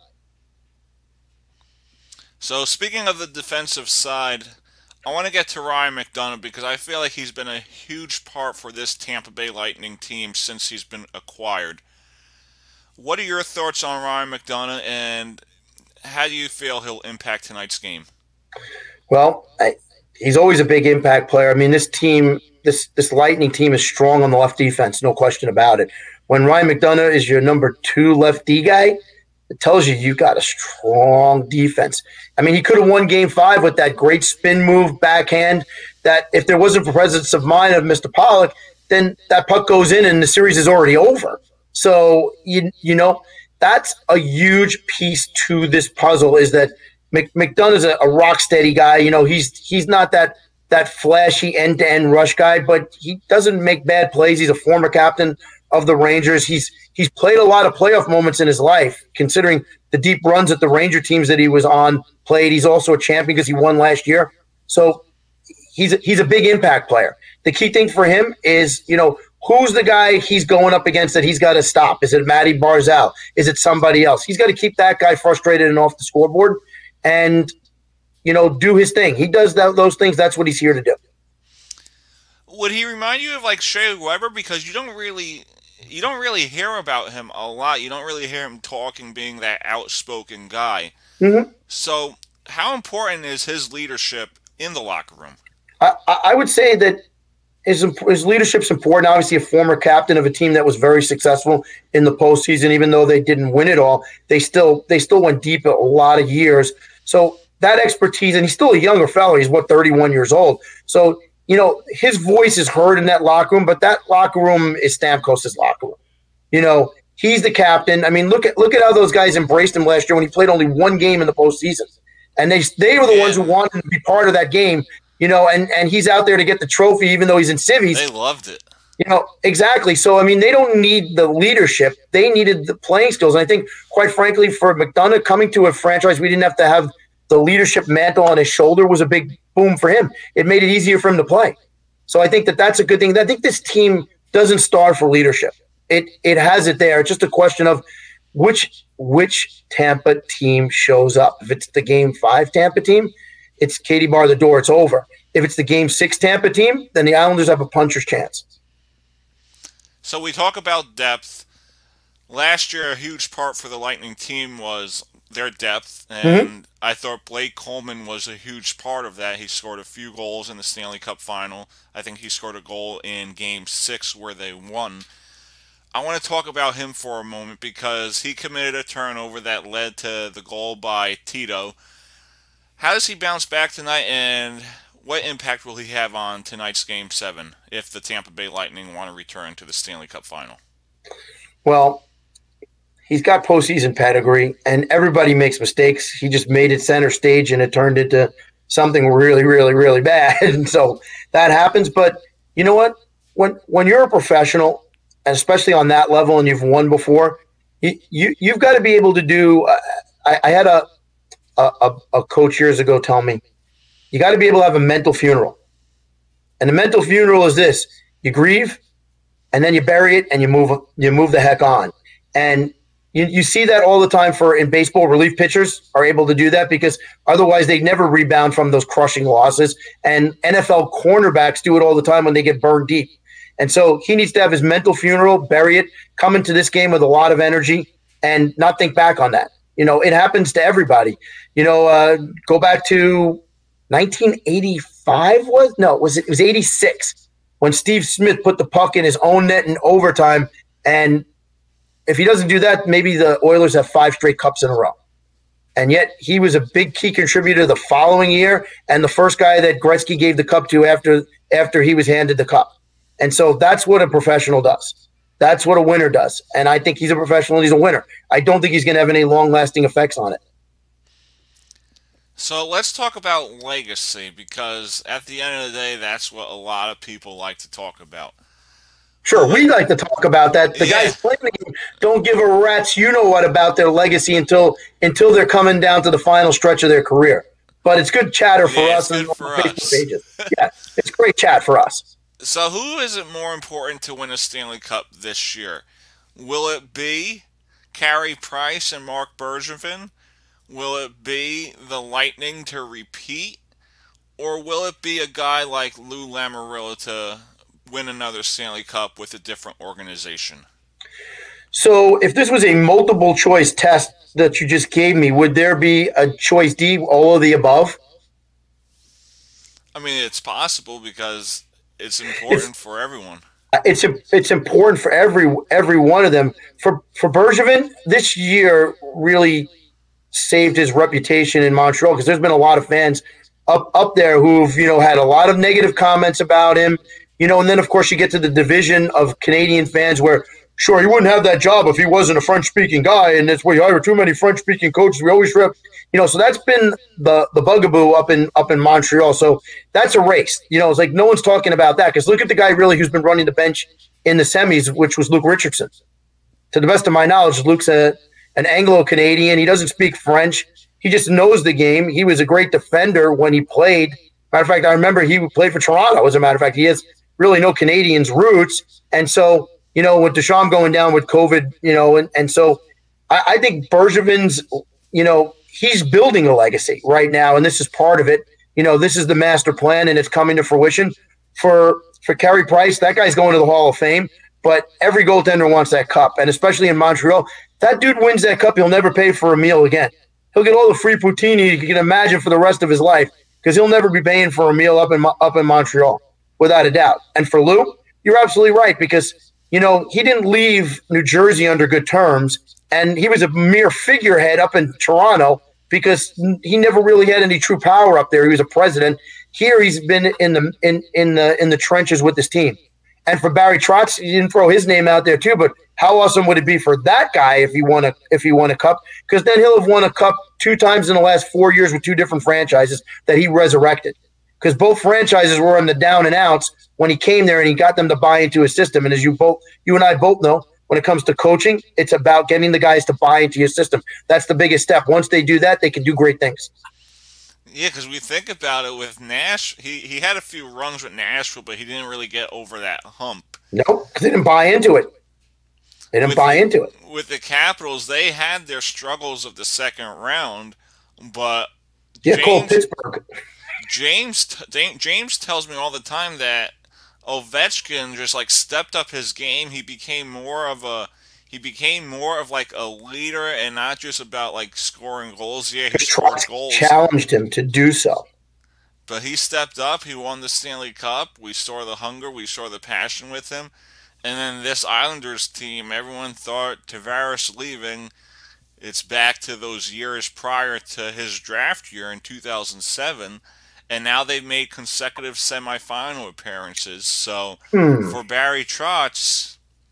So speaking of the defensive side, I want to get to Ryan McDonagh because I feel like he's been a huge part for this Tampa Bay Lightning team since he's been acquired. What are your thoughts on Ryan McDonagh, and how do you feel he'll impact tonight's game? Well, I, he's always a big impact player. I mean, this team, this this Lightning team is strong on the left defense, no question about it. When Ryan McDonagh is your number two left D guy, it tells you you got a strong defense. I mean, he could have won game five with that great spin move backhand that if there wasn't for presence of mind of Mister Pollock, then that puck goes in and the series is already over. So, you, you know, that's a huge piece to this puzzle is that Mc, McDonagh is a, a rock-steady guy. You know, he's he's not that that flashy end-to-end rush guy, but he doesn't make bad plays. He's a former captain of the Rangers. He's he's played a lot of playoff moments in his life, considering the deep runs that the Ranger teams that he was on played. He's also a champion because he won last year. So he's a, he's a big impact player. The key thing for him is, you know, who's the guy he's going up against that he's got to stop? Is it Matty Barzal? Is it somebody else? He's got to keep that guy frustrated and off the scoreboard and, you know, do his thing. He does that, those things. That's what he's here to do. Would he remind you of like Shea Weber? Because you don't really – You don't really hear about him a lot. You don't really hear him talking, being that outspoken guy. Mm-hmm. So how important is his leadership in the locker room? I, I would say that his, his leadership's important. Obviously, a former captain of a team that was very successful in the postseason, even though they didn't win it all, they still they still went deep a lot of years. So that expertise, and he's still a younger fellow. He's, what, thirty-one years old. So you know, his voice is heard in that locker room, but that locker room is Stamkos' locker room. You know, he's the captain. I mean, look at look at how those guys embraced him last year when he played only one game in the postseason. And they they were the yeah. ones who wanted him to be part of that game, you know, and, and he's out there to get the trophy even though he's in civvies. They loved it. You know, exactly. So, I mean, they don't need the leadership. They needed the playing skills. And I think, quite frankly, for McDonough coming to a franchise, we didn't have to have the leadership mantle on his shoulder was a big boom for him. It made it easier for him to play. So I think that that's a good thing. I think this team doesn't starve for leadership. It it has it there. It's just a question of which which Tampa team shows up. If it's the game five Tampa team, it's Katie bar the door. It's over. If it's the game six Tampa team, then the Islanders have a puncher's chance. So we talk about depth. Last year, a huge part for the Lightning team was their depth, and mm-hmm. I thought Blake Coleman was a huge part of that. He scored a few goals in the Stanley Cup final. I think he scored a goal in Game six where they won. I want to talk about him for a moment because he committed a turnover that led to the goal by Tito. How does he bounce back tonight, and what impact will he have on tonight's Game seven if the Tampa Bay Lightning want to return to the Stanley Cup final? Well, he's got postseason pedigree, and everybody makes mistakes. He just made it center stage, and it turned into something really, really, really bad. And so that happens. But you know what? When when you're a professional, and especially on that level, and you've won before, you, you, you've got to be able to do uh, – I, I had a, a, a coach years ago tell me, you got to be able to have a mental funeral. And the mental funeral is this. You grieve, and then you bury it, and you move you move the heck on. And you, you see that all the time for in baseball. Relief pitchers are able to do that because otherwise they never rebound from those crushing losses. And N F L cornerbacks do it all the time when they get burned deep. And so he needs to have his mental funeral, bury it, come into this game with a lot of energy, and not think back on that. You know, it happens to everybody. You know, uh, go back to nineteen eighty-five was no, was it, it was eighty-six when Steve Smith put the puck in his own net in overtime. And if he doesn't do that, maybe the Oilers have five straight cups in a row. And yet he was a big key contributor the following year and the first guy that Gretzky gave the cup to after after he was handed the cup. And so that's what a professional does. That's what a winner does. And I think he's a professional and he's a winner. I don't think he's going to have any long-lasting effects on it. So let's talk about legacy, because at the end of the day, that's what a lot of people like to talk about. Sure, we like to talk about that. The yeah. guys playing the game don't give a rat's you-know-what about their legacy until until they're coming down to the final stretch of their career. But it's good chatter for yeah, us and for us. Pages. Yeah, it's great chat for us. So who is it more important to win a Stanley Cup this year? Will it be Carey Price and Marc Bergevin? Will it be the Lightning to repeat? Or will it be a guy like Lou Lamoriello to win another Stanley Cup with a different organization? So if this was a multiple choice test that you just gave me, would there be a choice D, all of the above? I mean, it's possible because it's important it's, for everyone. It's it's important for every every one of them. For for Bergevin, this year really saved his reputation in Montreal because there's been a lot of fans up up there who've you know had a lot of negative comments about him. You know, and then of course you get to the division of Canadian fans where sure he wouldn't have that job if he wasn't a French-speaking guy, and that's where you hire too many French-speaking coaches. We always rip. You know, so that's been the the bugaboo up in up in Montreal. So that's a race. You know, it's like no one's talking about that because look at the guy really who's been running the bench in the semis, which was Luke Richardson. To the best of my knowledge, Luke's a, an Anglo-Canadian. He doesn't speak French. He just knows the game. He was a great defender when he played. Matter of fact, I remember he played for Toronto. As a matter of fact, he has really no Canadians' roots. And so, you know, with Deschamps going down with COVID, you know, and, and so I, I think Bergevin's, you know, he's building a legacy right now, and this is part of it. You know, this is the master plan, and it's coming to fruition. For for Carey Price, that guy's going to the Hall of Fame, but every goaltender wants that cup, and especially in Montreal. That dude wins that cup, he'll never pay for a meal again. He'll get all the free poutine you can imagine for the rest of his life because he'll never be paying for a meal up in up in Montreal, without a doubt. And for Lou, you're absolutely right because, you know, he didn't leave New Jersey under good terms, and he was a mere figurehead up in Toronto because he never really had any true power up there. He was a president. Here he's been in the in, in the in the trenches with this team. And for Barry Trotz, you didn't throw his name out there too, but how awesome would it be for that guy if he won a if he won a cup? Because then he'll have won a cup two times in the last four years with two different franchises that he resurrected. because both franchises were on the down and outs when he came there and he got them to buy into his system. And as you both, you and I both know, when it comes to coaching, it's about getting the guys to buy into your system. That's the biggest step. Once they do that, they can do great things. Yeah, because we think about it with Nash, he, he had a few runs with Nashville, but he didn't really get over that hump. Nope, because they didn't buy into it. They didn't with buy the, into it. With the Capitals, they had their struggles of the second round, but yeah, James, cool, Pittsburgh. James James tells me all the time that Ovechkin just like stepped up his game. He became more of a he became more of like a leader and not just about like scoring goals. Yeah, he scored goals. Challenged him to do so. But he stepped up. He won the Stanley Cup. We saw the hunger. We saw the passion with him. And then this Islanders team, everyone thought Tavares leaving. It's back to those years prior to his draft year in two thousand seven. And now they've made consecutive semifinal appearances. So hmm. for Barry Trotz,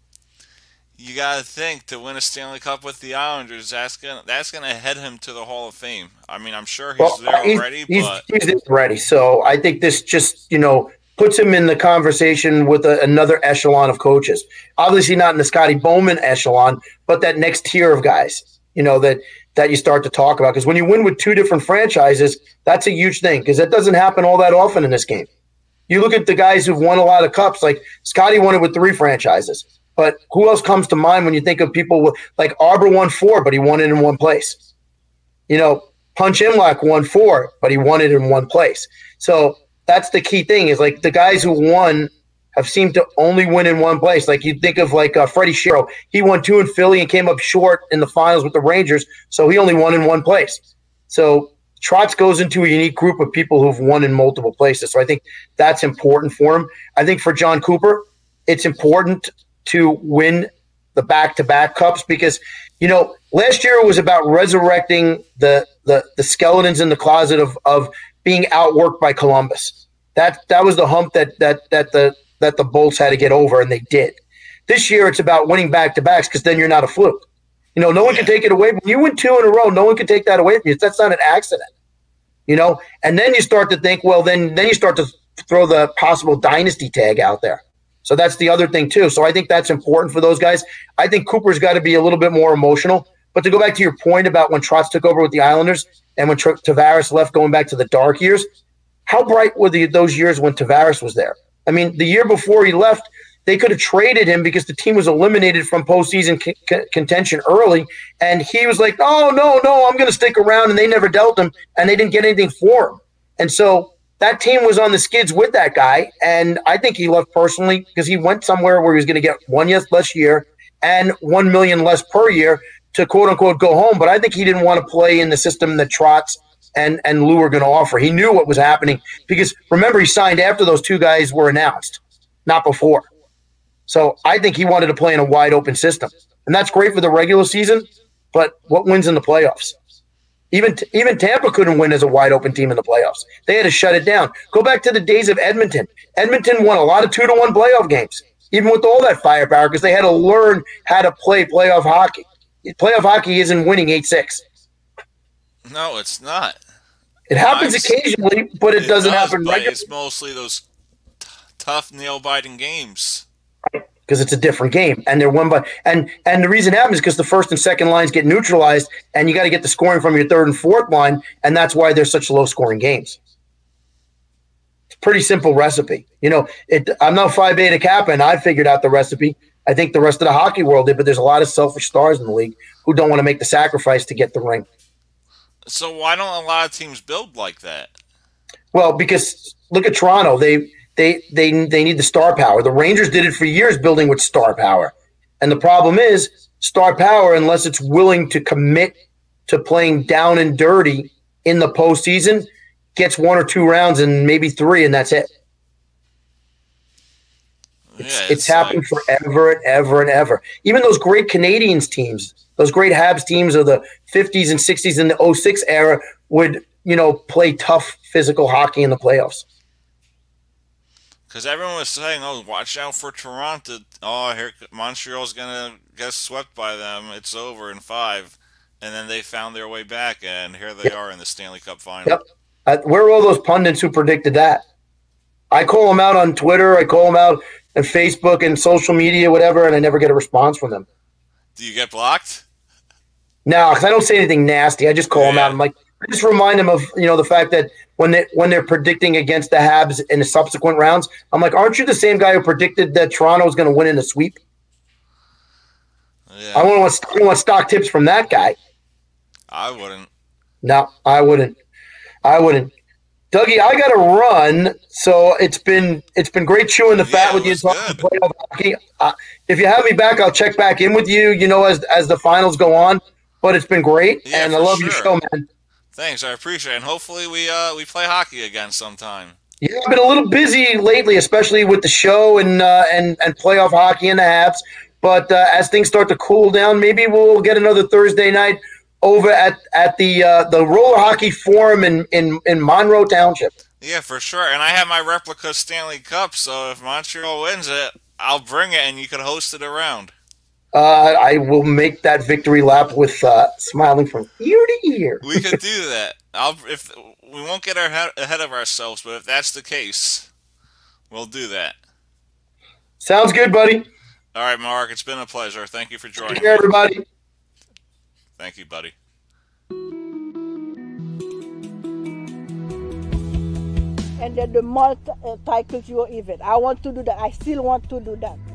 you got to think to win a Stanley Cup with the Islanders, that's gonna that's gonna head him to the Hall of Fame. I mean, I'm sure he's well, there he's, already, he's, but he's ready. So I think this just you know puts him in the conversation with a, another echelon of coaches. Obviously, not in the Scotty Bowman echelon, but that next tier of guys. You know that that you start to talk about, because when you win with two different franchises, that's a huge thing, because that doesn't happen all that often in this game. You look at the guys who've won a lot of cups, like Scotty won it with three franchises. But who else comes to mind when you think of people with, like Arbor won four, but he won it in one place? You know, Punch Imlach won four, but he won it in one place. So that's the key thing, is like the guys who won have seemed to only win in one place. Like you think of like uh, Freddie Shero. He won two in Philly and came up short in the finals with the Rangers, so he only won in one place. So Trotz goes into a unique group of people who've won in multiple places. So I think that's important for him. I think for John Cooper, it's important to win the back-to-back cups, because, you know, last year it was about resurrecting the the, the skeletons in the closet of of being outworked by Columbus. That that was the hump that that that the that the Bolts had to get over, and they did. This year it's about winning back-to-backs, because then you're not a fluke. You know, no one can take it away. When you win two in a row, no one can take that away from you. That's not an accident. You know, and then you start to think, well, then then you start to throw the possible dynasty tag out there. So that's the other thing too. So I think that's important for those guys. I think Cooper's got to be a little bit more emotional. But to go back to your point about when Trotz took over with the Islanders and when Tavares left, going back to the dark years, how bright were the, those years when Tavares was there? I mean, the year before he left, they could have traded him because the team was eliminated from postseason c- c- contention early. And he was like, oh, no, no, I'm going to stick around. And they never dealt him, and they didn't get anything for him. And so that team was on the skids with that guy. And I think he left personally because he went somewhere where he was going to get one less year and one million less per year to quote unquote go home. But I think he didn't want to play in the system that Trotz and, and Lou were going to offer. He knew what was happening because remember, he signed after those two guys were announced, not before. So I think he wanted to play in a wide open system, and that's great for the regular season. But what wins in the playoffs? Even even Tampa couldn't win as a wide open team in the playoffs. They had to shut it down. Go back to the days of Edmonton. Edmonton won a lot of two to one playoff games, even with all that firepower, because they had to learn how to play playoff hockey. Playoff hockey isn't winning eight six. No, it's not. It happens Nice. occasionally, but it, It doesn't does, happen but regularly. it's mostly those t- tough nail-biting games. Because it's a different game, and they're won by and and the reason it happens is because the first and second lines get neutralized, and you got to get the scoring from your third and fourth line, and that's why they're such low scoring games. It's a pretty simple recipe, you know. It I'm not Phi Beta Kappa, and I figured out the recipe. I think the rest of the hockey world did, but there's a lot of selfish stars in the league who don't want to make the sacrifice to get the ring. So why don't a lot of teams build like that? Well, because look at Toronto, they. They they they need the star power. The Rangers did it for years, building with star power. And the problem is, star power, unless it's willing to commit to playing down and dirty in the postseason, gets one or two rounds and maybe three, and that's it. It's, yeah, it's, it's happened like... forever and ever and ever. Even those great Canadians teams, those great Habs teams of the fifties and sixties and the oh six era would, you know, play tough physical hockey in the playoffs. Because everyone was saying, "Oh, watch out for Toronto! Oh, here Montreal's gonna get swept by them. It's over in five." And then they found their way back, and here they yep. are in the Stanley Cup final. Yep. Uh, where are all those pundits who predicted that? I call them out on Twitter. I call them out on Facebook and social media, whatever, and I never get a response from them. Do you get blocked? No, because I don't say anything nasty. I just call Yeah. them out. I'm like, I just remind them of you know the fact that when they when they're predicting against the Habs in the subsequent rounds, I'm like, aren't you the same guy who predicted that Toronto was going to win in the sweep? Yeah. I want want I want stock tips from that guy. I wouldn't. No, I wouldn't. I wouldn't. Dougie, I got to run. So it's been it's been great chewing the fat Yeah, with it you. was Talking good. playoff hockey. Uh, if you have me back, I'll check back in with you. You know, as as the finals go on. But it's been great, Yeah, and I for love your sure. show, man. Thanks, I appreciate it. And hopefully we uh we play hockey again sometime. Yeah, I've been a little busy lately, especially with the show and uh, and and playoff hockey and the Habs. But uh, as things start to cool down, maybe we'll get another Thursday night over at at the uh, the Roller Hockey Forum in, in in Monroe Township. Yeah, for sure. And I have my replica Stanley Cup, so if Montreal wins it, I'll bring it and you can host it around. Uh, I will make that victory lap with uh, smiling from ear to ear. We could do that. I'll if we won't get our head, ahead of ourselves, but if that's the case, we'll do that. Sounds good, buddy. All right, Mark, it's been a pleasure. Thank you for joining Take care, me. everybody. Thank you, buddy. And then the multicultural event. I want to do that. I still want to do that.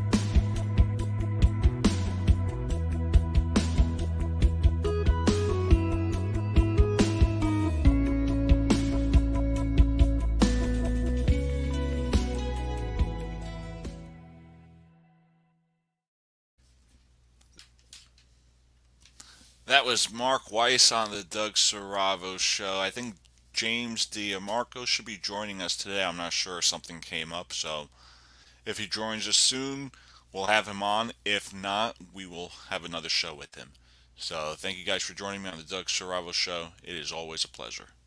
That was Mark Weiss on the Doug Saravo show. I think James DiMarco should be joining us today. I'm not sure, something came up, so if he joins us soon, we'll have him on. If not, we will have another show with him. So thank you guys for joining me on the Doug Saravo show. It is always a pleasure.